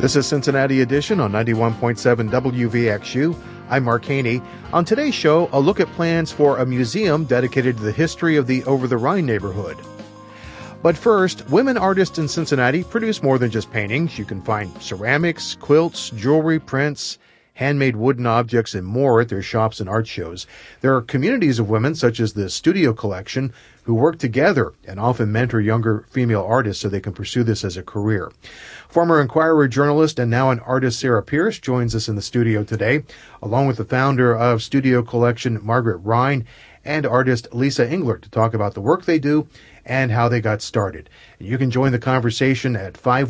This is Cincinnati Edition on 91.7 WVXU. I'm Mark Haney. On today's show, a look at plans for a museum dedicated to the history of the Over-the-Rhine neighborhood. But first, women artists in Cincinnati produce more than just paintings. You can find ceramics, quilts, jewelry, prints, handmade wooden objects, and more at their shops and art shows. There are communities of women, such as the Studio Collection, who work together and often mentor younger female artists so they can pursue this as a career. Former Inquirer journalist and now an artist Sarah Pierce joins us in the studio today, along with the founder of Studio Collection, Margaret Rhine, and artist Lisa Englert to talk about the work they do and how they got started. You can join the conversation at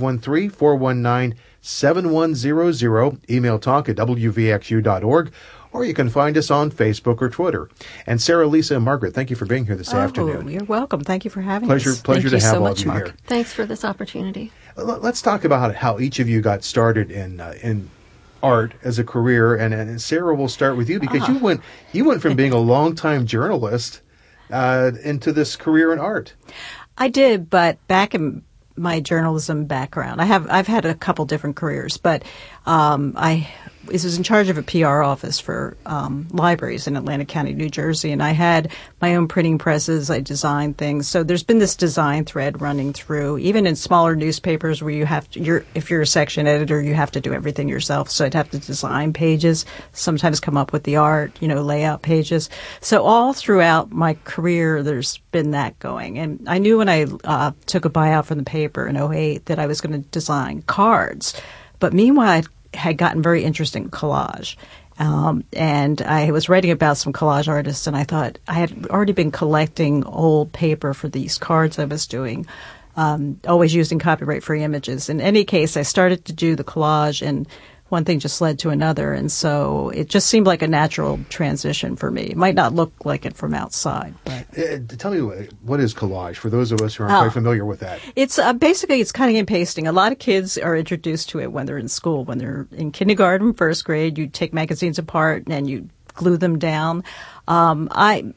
513-419-7100, email talk at wvxu.org, or you can find us on Facebook or Twitter. And Sarah, Lisa, and Margaret, thank you for being here this afternoon. You're welcome. Thank you for having us. Pleasure to have all of you Mark. here. Thanks for this opportunity. Let's talk about how each of you got started in art as a career, and Sarah, we'll start with you because you went from being a longtime journalist into this career in art. I did, but back in my journalism background, I've had a couple different careers, but I was in charge of a PR office for libraries in Atlantic County, New Jersey, and I had my own printing presses. I designed things. So there's been this design thread running through, even in smaller newspapers where you have to, if you're a section editor, you have to do everything yourself. So I'd have to design pages, sometimes come up with the art, layout pages. So all throughout my career, there's been that going. And I knew when I took a buyout from the paper in 2008 that I was going to design cards. But meanwhile, I had gotten very interested in collage. And I was writing about some collage artists, and I thought I had already been collecting old paper for these cards I was doing, always using copyright-free images. In any case, I started to do the collage, and one thing just led to another, and so it just seemed like a natural transition for me. It might not look like it from outside. But. Tell me, what is collage, for those of us who aren't quite familiar with that? It's basically, it's cutting and pasting. A lot of kids are introduced to it when they're in school. When they're in kindergarten, first grade, you take magazines apart and you glue them down. Mine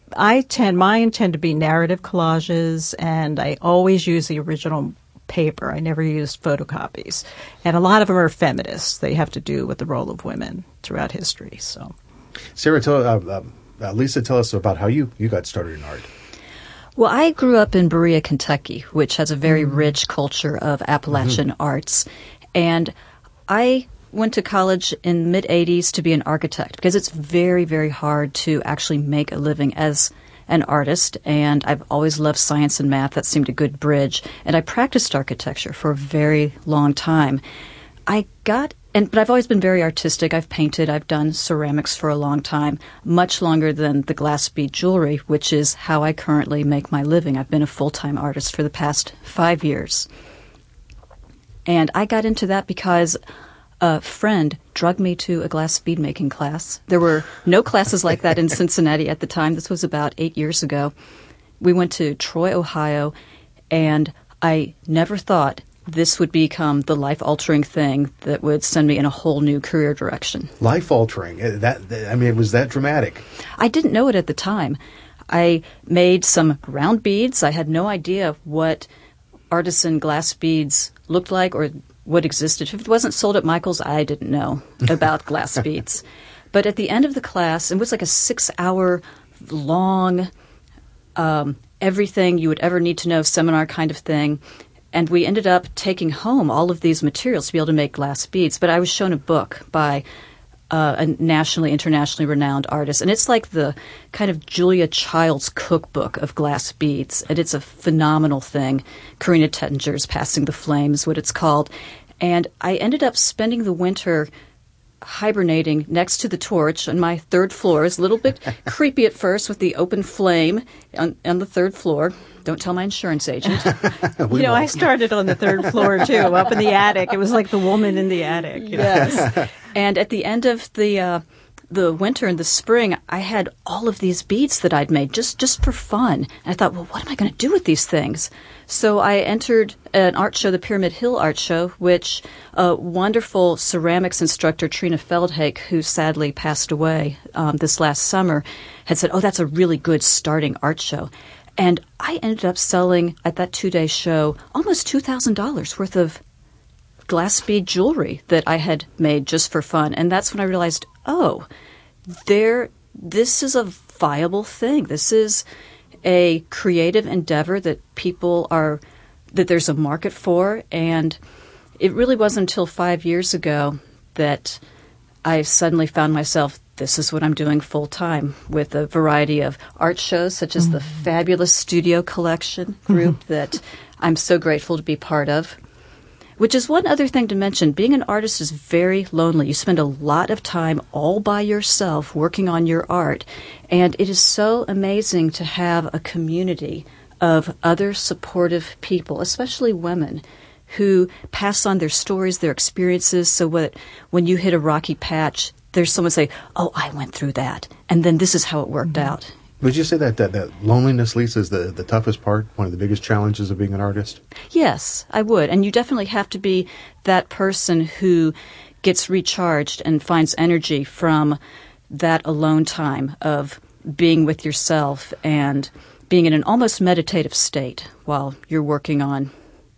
tend to be narrative collages, and I always use the original paper. I never used photocopies. And a lot of them are feminists. They have to do with the role of women throughout history. So, Sarah, Lisa, tell us about how you got started in art. Well, I grew up in Berea, Kentucky, which has a very rich culture of Appalachian arts. And I went to college in the mid-'80s to be an architect because it's very, very hard to actually make a living as an artist, and I've always loved science and math. That seemed a good bridge. And I practiced architecture for a very long time. But I've always been very artistic. I've painted, I've done ceramics for a long time, much longer than the glass bead jewelry, which is how I currently make my living. I've been a full-time artist for the past 5 years. And I got into that because a friend drugged me to a glass bead making class. There were no classes like that in Cincinnati at the time. This was about 8 years ago. We went to Troy, Ohio, and I never thought this would become the life-altering thing that would send me in a whole new career direction. Life-altering? Was that dramatic? I didn't know it at the time. I made some round beads. I had no idea what artisan glass beads looked like or what existed. If it wasn't sold at Michael's, I didn't know about glass beads. But at the end of the class, it was like a 6-hour long everything you would ever need to know seminar kind of thing. And we ended up taking home all of these materials to be able to make glass beads. But I was shown a book by a nationally, internationally renowned artist. And it's like the kind of Julia Child's cookbook of glass beads. And it's a phenomenal thing. Karina Tettinger's Passing the Flame is what it's called. And I ended up spending the winter hibernating next to the torch on my third floor. It's a little bit creepy at first with the open flame on the third floor. Don't tell my insurance agent. I started on the third floor, too, up in the attic. It was like the woman in the attic. Yes. And at the end of the winter and the spring, I had all of these beads that I'd made just for fun. And I thought, well, what am I going to do with these things? So I entered an art show, the Pyramid Hill Art Show, which a wonderful ceramics instructor, Trina Feldhake, who sadly passed away this last summer, had said, oh, that's a really good starting art show. And I ended up selling at that 2-day show almost $2,000 worth of glass bead jewelry that I had made just for fun. And that's when I realized, this is a viable thing. This is a creative endeavor that that there's a market for. And it really wasn't until 5 years ago that I suddenly found myself, this is what I'm doing full time, with a variety of art shows, such as the fabulous Studio Collection group that I'm so grateful to be part of. Which is one other thing to mention. Being an artist is very lonely. You spend a lot of time all by yourself working on your art. And it is so amazing to have a community of other supportive people, especially women, who pass on their stories, their experiences, so when you hit a rocky patch, there's someone say, oh, I went through that, and then this is how it worked out. Would you say that loneliness, Lisa, is the toughest part, one of the biggest challenges of being an artist? Yes, I would. And you definitely have to be that person who gets recharged and finds energy from that alone time of being with yourself and being in an almost meditative state while you're working on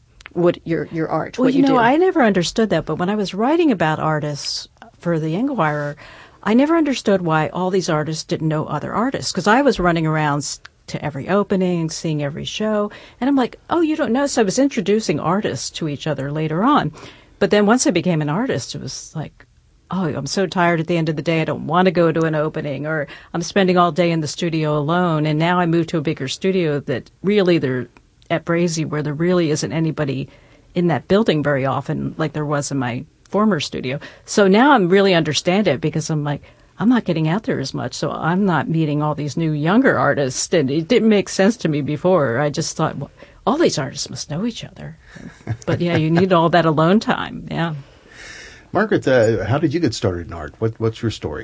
your art, well, what you do. I never understood that, but when I was writing about artists for the Enquirer, I never understood why all these artists didn't know other artists, because I was running around to every opening, seeing every show, and I'm like, oh, you don't know? So I was introducing artists to each other later on. But then once I became an artist, it was like, oh, I'm so tired at the end of the day, I don't want to go to an opening, or I'm spending all day in the studio alone, and now I moved to a bigger studio that really they're at Brazy, where there really isn't anybody in that building very often like there was in my former studio. So now I'm really understand it, because I'm like, I'm not getting out there as much, so I'm not meeting all these new younger artists, and it didn't make sense to me before. I just thought, well, all these artists must know each other. But yeah, you need all that alone time. Yeah. Margaret, how did you get started in art? What's your story?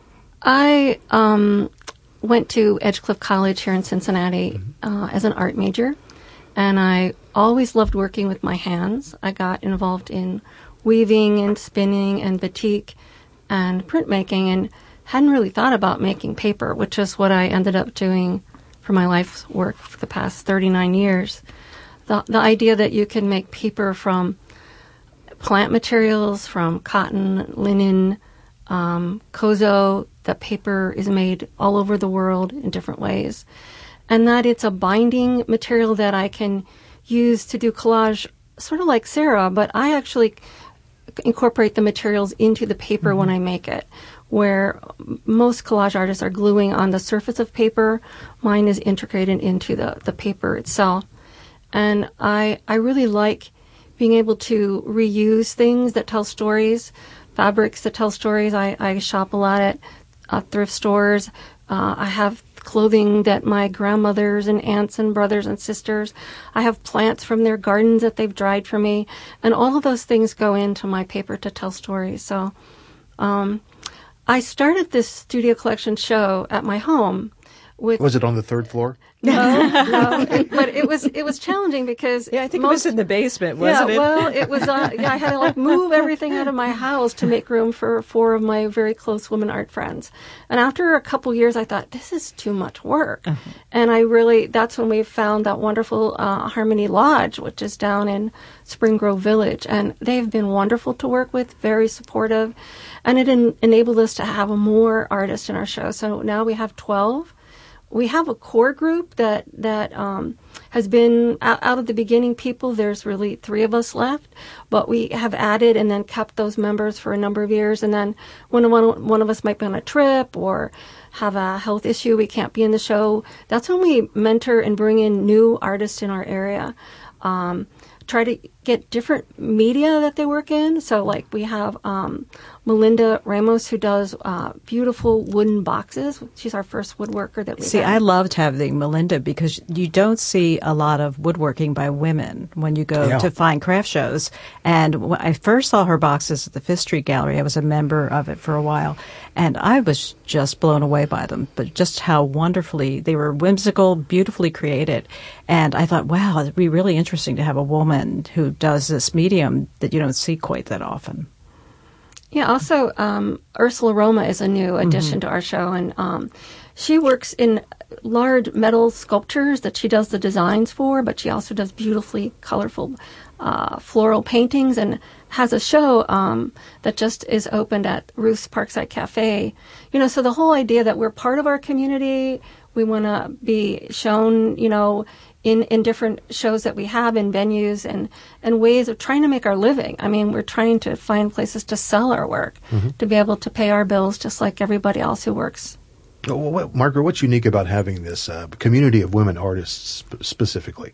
I went to Edgecliff College here in Cincinnati as an art major. And I always loved working with my hands. I got involved in weaving and spinning and batik and printmaking, and hadn't really thought about making paper, which is what I ended up doing for my life's work for the past 39 years. The idea that you can make paper from plant materials, from cotton, linen, kozo, that paper is made all over the world in different ways. And that it's a binding material that I can use to do collage, sort of like Sarah, but I actually incorporate the materials into the paper when I make it, where most collage artists are gluing on the surface of paper. Mine is integrated into the paper itself. And I really like being able to reuse things that tell stories, fabrics that tell stories. I shop a lot at thrift stores. I have clothing that my grandmothers and aunts and brothers and sisters, I have plants from their gardens that they've dried for me, and all of those things go into my paper to tell stories. So I started this Studio Collection show at my home. Was it on the third floor? No, but it was challenging because I think it was in the basement, wasn't it? Well, it was. I had to move everything out of my house to make room for 4 of my very close women art friends. And after a couple years, I thought this is too much work, and that's when we found that wonderful Harmony Lodge, which is down in Spring Grove Village, and they've been wonderful to work with, very supportive, and it enabled us to have more artists in our show. So now we have 12. We have a core group that has been out of the beginning people. There's really 3 of us left, but we have added and then kept those members for a number of years. And then when one of us might be on a trip or have a health issue, we can't be in the show. That's when we mentor and bring in new artists in our area. Try to get different media that they work in. So like we have Melinda Ramos, who does beautiful wooden boxes. She's our first woodworker that we See, had. I loved having Melinda because you don't see a lot of woodworking by women when you go to fine craft shows. And when I first saw her boxes at the Fifth Street Gallery, I was a member of it for a while, and I was just blown away by them, but just how wonderfully they were, whimsical, beautifully created. And I thought, wow, it'd be really interesting to have a woman who does this medium that you don't see quite that often. Yeah, also Ursula Roma is a new addition to our show, and she works in large metal sculptures that she does the designs for, but she also does beautifully colorful floral paintings, and has a show that just is opened at Ruth's Parkside Cafe. You know, so the whole idea that we're part of our community, we want to be shown, you know, in different shows that we have in venues and ways of trying to make our living. I mean, we're trying to find places to sell our work, to be able to pay our bills just like everybody else who works. Well, Margaret, what's unique about having this community of women artists specifically?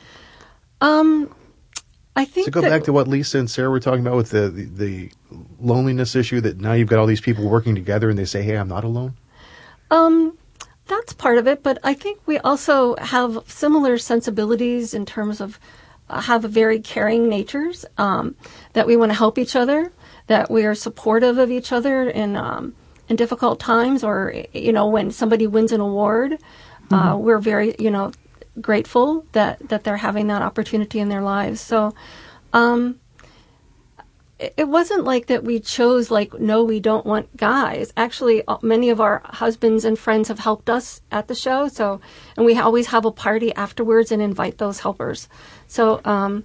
I think to go back to what Lisa and Sarah were talking about with the loneliness issue, that now you've got all these people working together and they say, hey, I'm not alone? That's part of it, but I think we also have similar sensibilities in terms of have very caring natures, that we want to help each other, that we are supportive of each other in difficult times, or, you know, when somebody wins an award, we're very, you know, grateful that they're having that opportunity in their lives. So it wasn't like that we chose, like, no, we don't want guys. Actually, many of our husbands and friends have helped us at the show. So, and we always have a party afterwards and invite those helpers. So,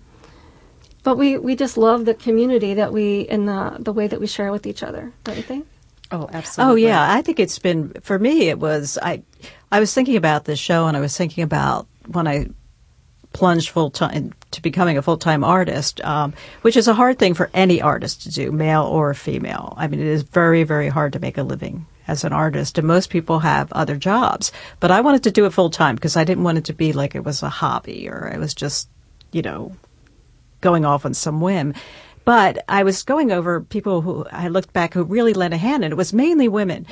but we just love the community that we, and the way that we share with each other. Don't you think? Oh, absolutely. Oh, yeah. I think it's been, for me, it was, I was thinking about this show, and I was thinking about when I plunged full-time to becoming a full-time artist, which is a hard thing for any artist to do, male or female. I mean, it is very, very hard to make a living as an artist, and most people have other jobs. But I wanted to do it full-time because I didn't want it to be like it was a hobby or I was just, you know, going off on some whim. But I was going over people who I looked back who really lent a hand, and it was mainly women.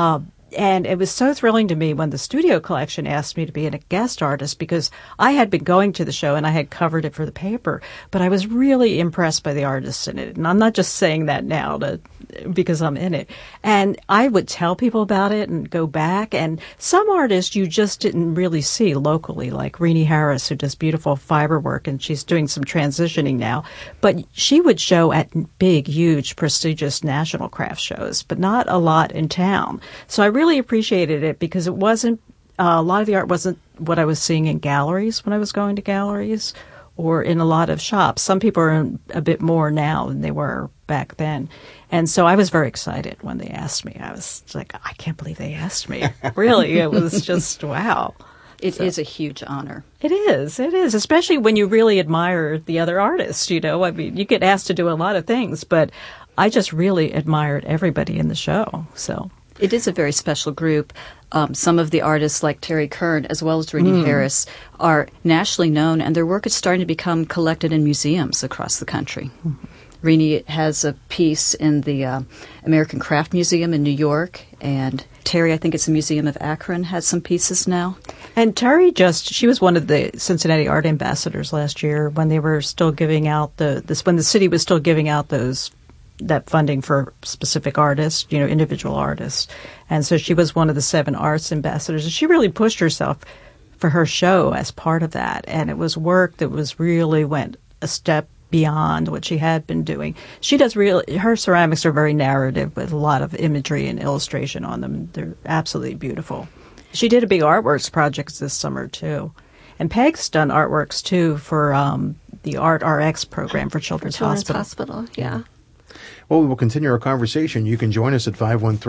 And it was so thrilling to me when the Studio Collection asked me to be a guest artist, because I had been going to the show and I had covered it for the paper, but I was really impressed by the artists in it. And I'm not just saying that now because I'm in it. And I would tell people about it and go back. And some artists you just didn't really see locally, like Renee Harris, who does beautiful fiber work, and she's doing some transitioning now. But she would show at big, huge, prestigious national craft shows, but not a lot in town. So I really appreciated it because it wasn't, a lot of the art wasn't what I was seeing in galleries when I was going to galleries or in a lot of shops. Some people are in a bit more now than they were back then. And so I was very excited when they asked me. I was like, I can't believe they asked me. Really, it was just, wow. It is a huge honor. It is, especially when you really admire the other artists, you know. I mean, you get asked to do a lot of things, but I just really admired everybody in the show, so. It is a very special group. Some of the artists, like Terry Kern, as well as Renee Harris, are nationally known, and their work is starting to become collected in museums across the country. Renee has a piece in the American Craft Museum in New York, and Terry, I think it's the Museum of Akron, has some pieces now. And Terry she was one of the Cincinnati Art Ambassadors last year when they were still giving out when the city was still giving out that funding for specific artists, you know, individual artists. And so she was one of the 7 arts ambassadors. And she really pushed herself for her show as part of that. And it was work that was really went a step beyond what she had been doing. She does her ceramics are very narrative with a lot of imagery and illustration on them. They're absolutely beautiful. She did a big artworks project this summer, too. And Peg's done artworks, too, for the Art RX program for Children's Hospital. Yeah. Well, we will continue our conversation. You can join us at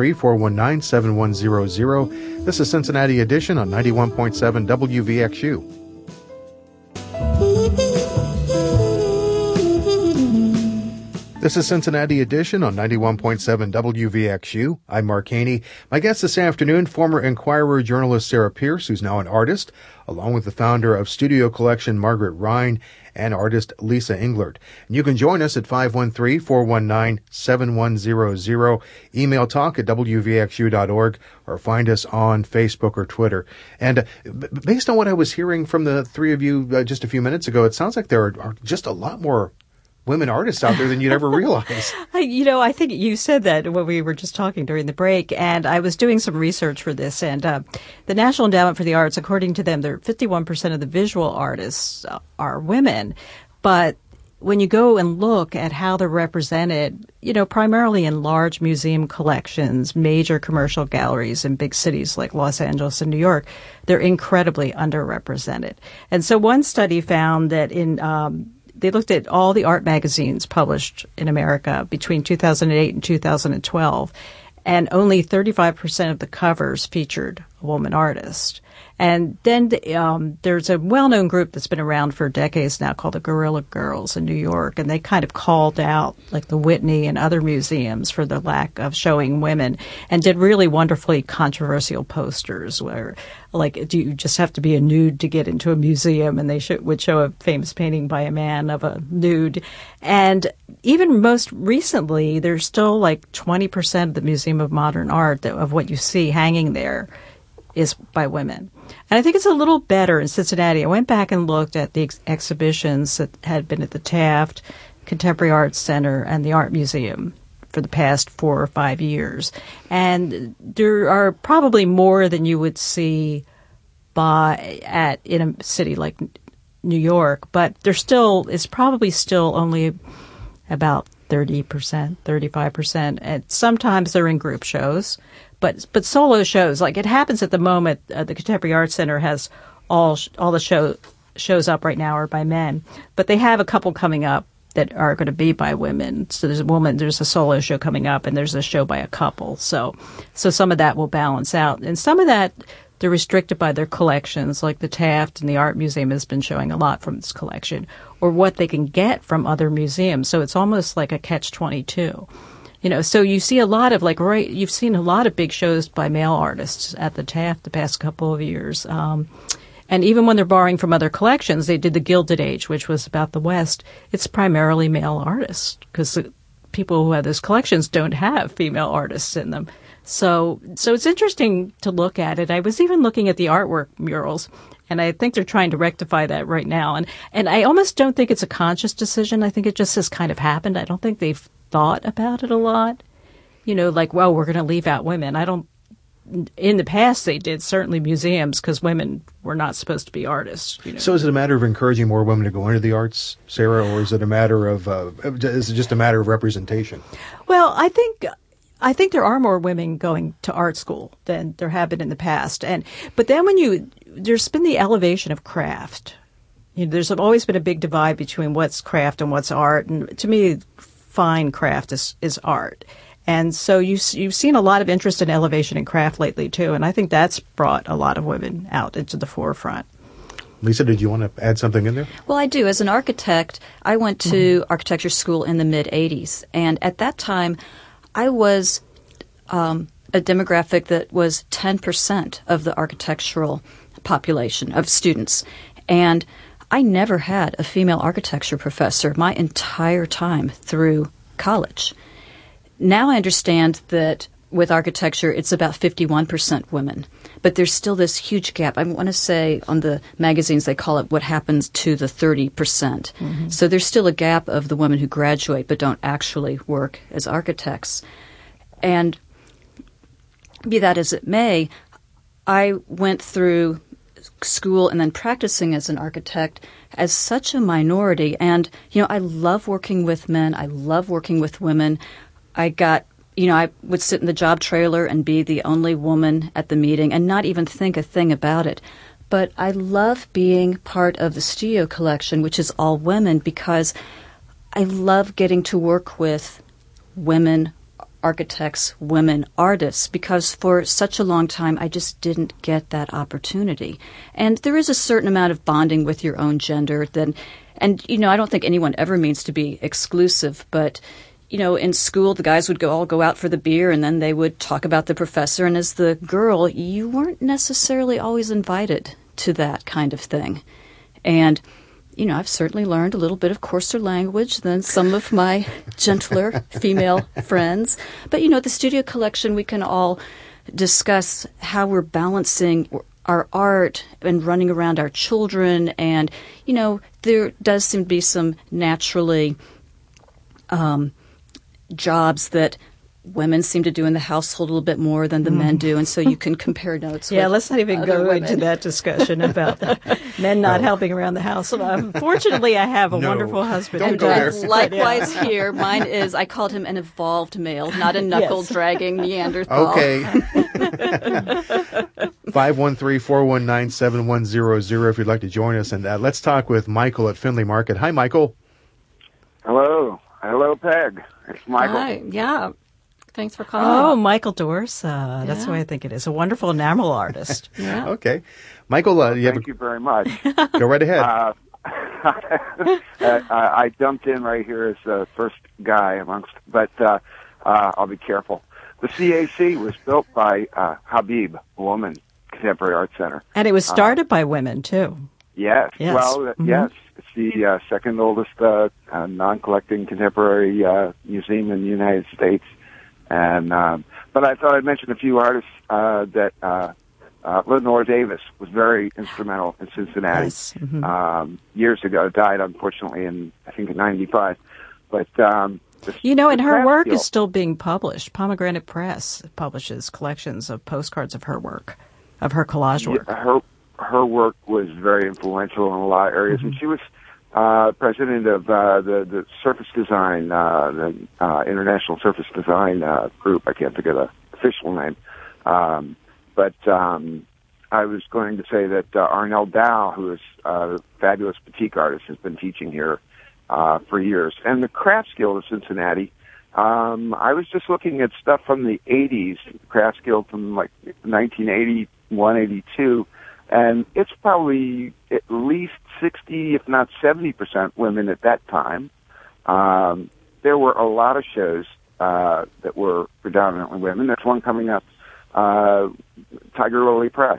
513-419-7100. This is Cincinnati Edition on 91.7 WVXU. This is Cincinnati Edition on 91.7 WVXU. I'm Mark Haney. My guest this afternoon, former Enquirer journalist Sarah Pierce, who's now an artist, along with the founder of Studio Collection, Margaret Rhine, and artist Lisa Englert. And you can join us at 513-419-7100, email talk at wvxu.org, or find us on Facebook or Twitter. And based on what I was hearing from the three of you just a few minutes ago, it sounds like there are just a lot more women artists out there than you'd ever realize. You know, I think you said that when we were just talking during the break, and I was doing some research for this, and the National Endowment for the Arts, according to them, 51% of the visual artists are women, but when you go and look at how they're represented, you know, primarily in large museum collections, major commercial galleries in big cities like Los Angeles and New York, they're incredibly underrepresented. And so one study found that in they looked at all the art magazines published in America between 2008 and 2012, and only 35% of the covers featured a woman artist. And then there's a well-known group that's been around for decades now called the Guerrilla Girls in New York, and they kind of called out like the Whitney and other museums for the lack of showing women, and did really wonderfully controversial posters where, like, do you just have to be a nude to get into a museum? And they would show a famous painting by a man of a nude. And even most recently, there's still like 20% of the Museum of Modern Art of what you see hanging there is by women. And I think it's a little better in Cincinnati. I went back and looked at the exhibitions that had been at the Taft, Contemporary Arts Center, and the Art Museum for the past 4 or 5 years. And there are probably more than you would see in a city like New York, but it's probably still only about 30%, 35%. And sometimes they're in group shows. But solo shows, like it happens at the moment, the Contemporary Arts Center has all the shows up right now are by men, but they have a couple coming up that are going to be by women. So there's a solo show coming up, and there's a show by a couple. So some of that will balance out, and some of that they're restricted by their collections, like the Taft and the Art Museum has been showing a lot from its collection, or what they can get from other museums. So it's almost like a catch-22. So you see a lot of you've seen a lot of big shows by male artists at the Taft the past couple of years. And even when they're borrowing from other collections, they did the Gilded Age, which was about the West. It's primarily male artists because the people who have those collections don't have female artists in them. So it's interesting to look at it. I was even looking at the artwork murals, and I think they're trying to rectify that right now. And I almost don't think it's a conscious decision. I think it just has kind of happened. I don't think they've thought about it a lot, well, we're going to leave out women. In the past they did, certainly museums, because women were not supposed to be artists. So is it a matter of encouraging more women to go into the arts, Sarah, or is it just a matter of representation? Well, I think there are more women going to art school than there have been in the past. But then there's been the elevation of craft. There's always been a big divide between what's craft and what's art. And to me, fine craft is art. And so you've seen a lot of interest in elevation and craft lately, too. And I think that's brought a lot of women out into the forefront. Lisa, did you want to add something in there? Well, I do. As an architect, I went to architecture school in the mid-'80s. And at that time, I was a demographic that was 10% of the architectural population of students. And I never had a female architecture professor my entire time through college. Now I understand that with architecture, it's about 51% women. But there's still this huge gap. I want to say on the magazines, they call it what happens to the 30%. Mm-hmm. So there's still a gap of the women who graduate but don't actually work as architects. And be that as it may, I went through school and then practicing as an architect as such a minority. And, I love working with men. I love working with women. I would sit in the job trailer and be the only woman at the meeting and not even think a thing about it. But I love being part of the studio collection, which is all women, because I love getting to work with women architects, women artists, because for such a long time I just didn't get that opportunity. And there is a certain amount of bonding with your own gender. I don't think anyone ever means to be exclusive, but in school the guys would all go out for the beer and then they would talk about the professor, and as the girl you weren't necessarily always invited to that kind of thing. And I've certainly learned a little bit of coarser language than some of my gentler female friends. But, the studio collection, we can all discuss how we're balancing our art and running around our children. And, there does seem to be some naturally jobs that women seem to do in the household a little bit more than the men do, and so you can compare notes with let's not even go women. into that discussion about men not helping around the house. Fortunately, I have a wonderful husband. Don't go there. Likewise here, mine is, I called him an evolved male, not a knuckle-dragging Neanderthal. Okay. 513-419-7100 if you'd like to join us. And let's talk with Michael at Findlay Market. Hi, Michael. Hello, Peg. It's Michael. Hi. Yeah. Thanks for calling. Oh, Michael Dorsa. That's the way I think it is. A wonderful enamel artist. Yeah. Okay. Michael, Thank you very much. Go right ahead. I dumped in right here as the first guy amongst, but I'll be careful. The CAC was built by Habib, a woman, Contemporary Art Center. And it was started by women, too. Yes. Yes. Well, yes. It's the second oldest non-collecting contemporary museum in the United States. And but I thought I'd mention a few artists that Lenore Davis was very instrumental in Cincinnati. Yes. Years ago, died unfortunately in I think in '95. But and her work skill, is still being published. Pomegranate Press publishes collections of postcards of her work, of her collage work. Her work was very influential in a lot of areas, and she was president of the Surface Design, the International Surface Design group. I can't think of the official name, but I was going to say that Arnell Dow, who is a fabulous batik artist, has been teaching here for years. And the Crafts Guild of Cincinnati, I was just looking at stuff from the 80s, Crafts Guild from like 1981, 82, and it's probably at least 60, if not 70% women at that time. There were a lot of shows that were predominantly women. There's one coming up, Tiger Lily Press.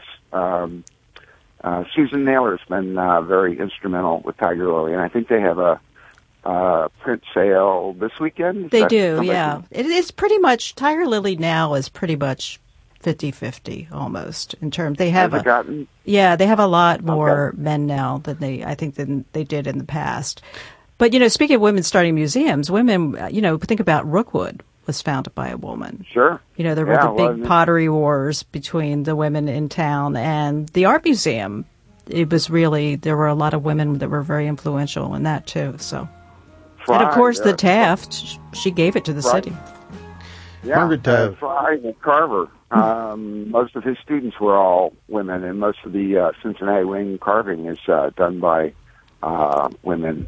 Susan Naylor's been very instrumental with Tiger Lily, and I think they have a print sale this weekend. They do, yeah. It's pretty much, Tiger Lily now is pretty much 50-50 almost in terms. They have they have a lot more men now than than they did in the past. But speaking of women starting museums, women, think about Rookwood was founded by a woman. Sure. There were the big pottery wars between the women in town and the art museum. It was really, there were a lot of women that were very influential in that too. So, and of course the Taft, she gave it to the city. Yeah, Margaret, Fry and Carver. Most of his students were all women, and most of the Cincinnati wing carving is done by women.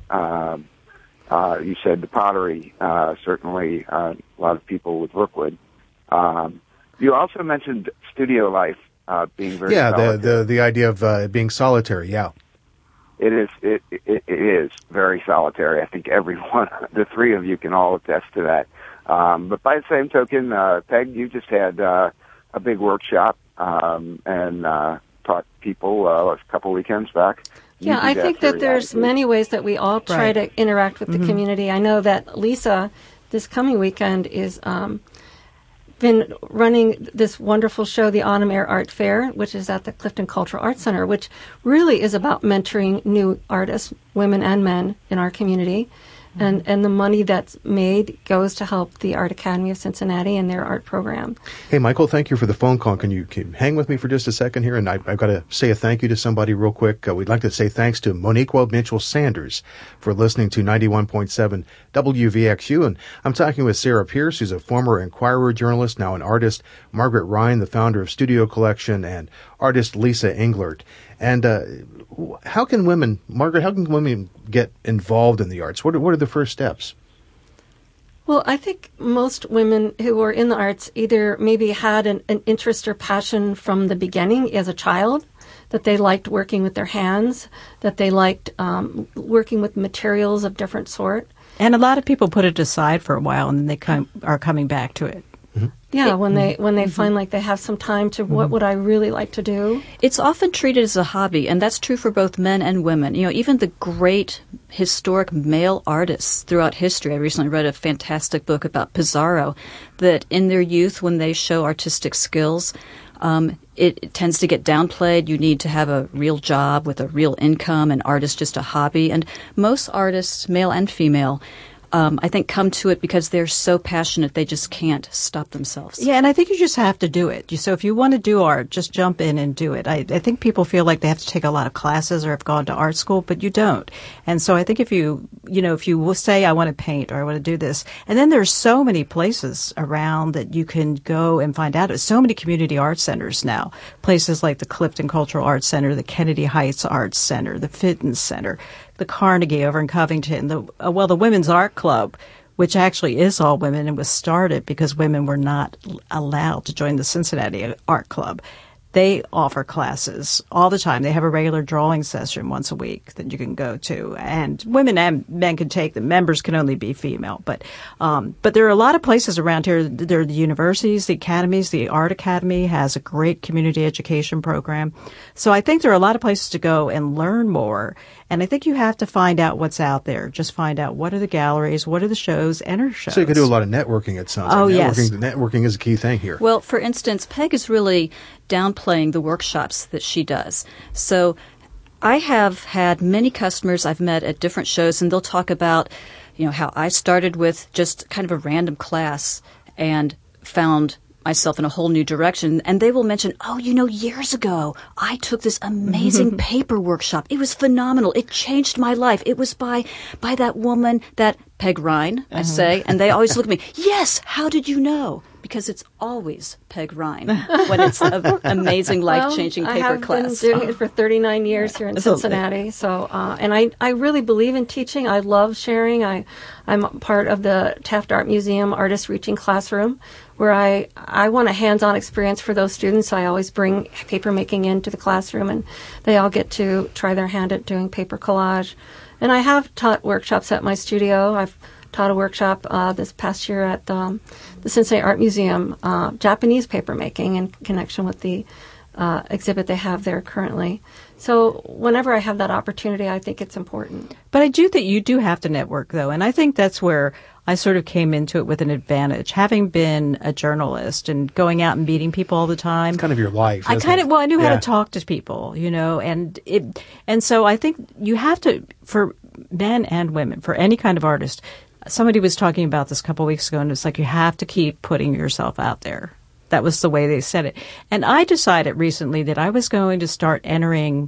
You said the pottery, certainly a lot of people with Rookwood. You also mentioned studio life being very solitary. the idea of being solitary, yeah. It is. It is very solitary. I think everyone, the three of you, can all attest to that. But by the same token, Peg, you just had a big workshop and taught people a couple weekends back. Yeah, I think that there's many ways that we all try to interact with the community. I know that Lisa, this coming weekend, is been running this wonderful show, the Autumn Air Art Fair, which is at the Clifton Cultural Arts Center, which really is about mentoring new artists, women and men, in our community. And the money that's made goes to help the Art Academy of Cincinnati and their art program. Hey, Michael, thank you for the phone call. Can you hang with me for just a second here? And I've got to say a thank you to somebody real quick. We'd like to say thanks to Moniqua Mitchell-Sanders for listening to 91.7 WVXU. And I'm talking with Sarah Pierce, who's a former Enquirer journalist, now an artist, Margaret Ryan, the founder of Studio Collection, and artist Lisa Englert. And how can women get involved in the arts? What are the first steps? Well, I think most women who are in the arts either maybe had an interest or passion from the beginning as a child, that they liked working with their hands, that they liked working with materials of different sort. And a lot of people put it aside for a while, and then they are coming back to it. Yeah, when they find like they have some time to what would I really like to do? It's often treated as a hobby, and that's true for both men and women. Even the great historic male artists throughout history. I recently read a fantastic book about Pizarro, that in their youth, when they show artistic skills, it tends to get downplayed. You need to have a real job with a real income, and art is just a hobby. And most artists, male and female, I think come to it because they're so passionate they just can't stop themselves. Yeah, and I think you just have to do it. So if you want to do art, just jump in and do it. I think people feel like they have to take a lot of classes or have gone to art school, but you don't. And so I think if you will say, I want to paint or I want to do this, and then there's so many places around that you can go and find out. There's so many community art centers now, places like the Clifton Cultural Arts Center, the Kennedy Heights Arts Center, the Fitton Center, the Carnegie over in Covington, the Women's Art Club, which actually is all women and was started because women were not allowed to join the Cincinnati Art Club. They offer classes all the time. They have a regular drawing session once a week that you can go to, and women and men can take them. Members can only be female, but there are a lot of places around here. There are the universities, the academies. The Art Academy has a great community education program. So I think there are a lot of places to go and learn more. And I think you have to find out what's out there. Just find out what are the galleries, what are the shows, enter shows. So you can do a lot of networking, it sounds like. Oh, yes. Networking is a key thing here. Well, for instance, Peg is really downplaying the workshops that she does. So I have had many customers I've met at different shows, and they'll talk about, how I started with just kind of a random class and found myself in a whole new direction. And they will mention, years ago, I took this amazing paper workshop. It was phenomenal. It changed my life. It was by that woman, that Peg Rhine, I say. And they always look at me, yes, how did you know? Because it's always Peg Rhine when it's an amazing, life-changing paper class. I've been doing it for 39 years here in Cincinnati. So, and I really believe in teaching. I love sharing. I'm part of the Taft Art Museum Artist Reaching Classroom, where I want a hands-on experience for those students. I always bring paper making into the classroom, and they all get to try their hand at doing paper collage. And I have taught workshops at my studio. I've taught a workshop this past year at the Cincinnati Art Museum, Japanese paper making in connection with the exhibit they have there currently. So whenever I have that opportunity, I think it's important. But I do think you do have to network, though, and I think that's where I sort of came into it with an advantage. Having been a journalist and going out and meeting people all the time. It's kind of your life. I knew how to talk to people, and so I think you have to, for men and women, for any kind of artist. Somebody was talking about this a couple of weeks ago, and it's like you have to keep putting yourself out there. That was the way they said it. And I decided recently that I was going to start entering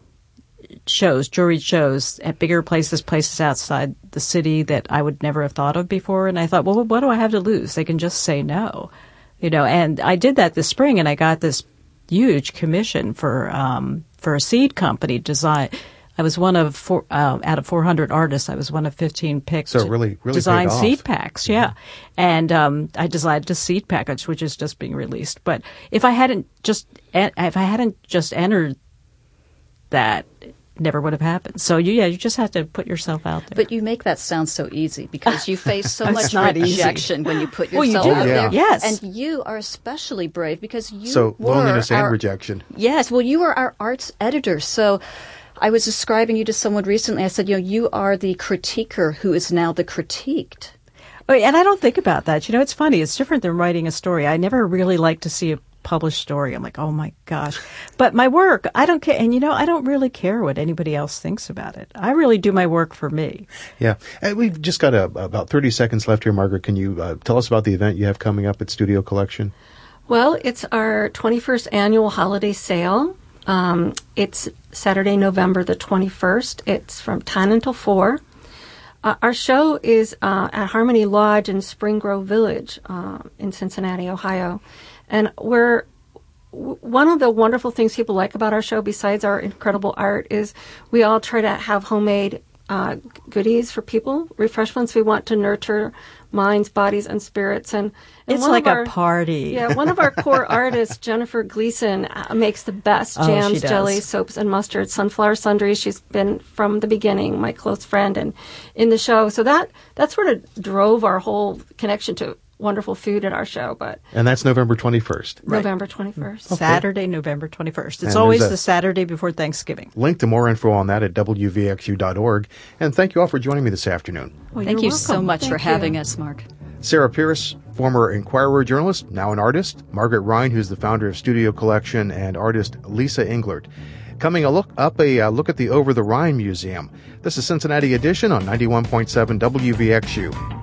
shows, juried shows at bigger places outside the city that I would never have thought of before. And I thought, well, what do I have to lose? They can just say no, And I did that this spring, and I got this huge commission for a seed company design. I was one of out of 400 artists. I was one of 15 picked. So really design paid off. seed packs, yeah. And I designed a seed package, which is just being released. But if I hadn't just entered that, it never would have happened. So you just have to put yourself out there. But you make that sound so easy because you face so much not rejection when you put yourself you do. out there. Yes. And you are especially brave because you were loneliness and rejection. Yes. Well, you were our arts editor. So I was describing you to someone recently. I said, you are the critiquer who is now the critiqued. Oh, and I don't think about that. It's funny. It's different than writing a story. I never really like to see a published story. I'm like, oh my gosh. But my work, I don't care. And I don't really care what anybody else thinks about it. I really do my work for me. Yeah. And we've just got about 30 seconds left here, Margaret. Can you tell us about the event you have coming up at Studio Collection? Well, it's our 21st annual holiday sale. It's Saturday, November the 21st. It's from 10 until 4. Our show is at Harmony Lodge in Spring Grove Village in Cincinnati, Ohio. And one of the wonderful things people like about our show, besides our incredible art, is we all try to have homemade goodies for people, refreshments. We want to nurture minds, bodies, and spirits. And it's like a party. Yeah, one of our core artists, Jennifer Gleason, makes the best jams, jellies, soaps, and mustards, sunflower sundries. She's been from the beginning, my close friend, and in the show. So that sort of drove our whole connection to wonderful food at our show. And that's November 21st. Right. November 21st. Okay. Saturday, November 21st. It's always the Saturday before Thanksgiving. Link to more info on that at wvxu.org. And thank you all for joining me this afternoon. Well, thank you welcome. so much for having us, Mark. Sarah Pierce, former Inquirer journalist, now an artist. Margaret Rhine, who's the founder of Studio Collection, and artist Lisa Englert. Coming a look at the Over the Rhine Museum. This is Cincinnati Edition on 91.7 WVXU.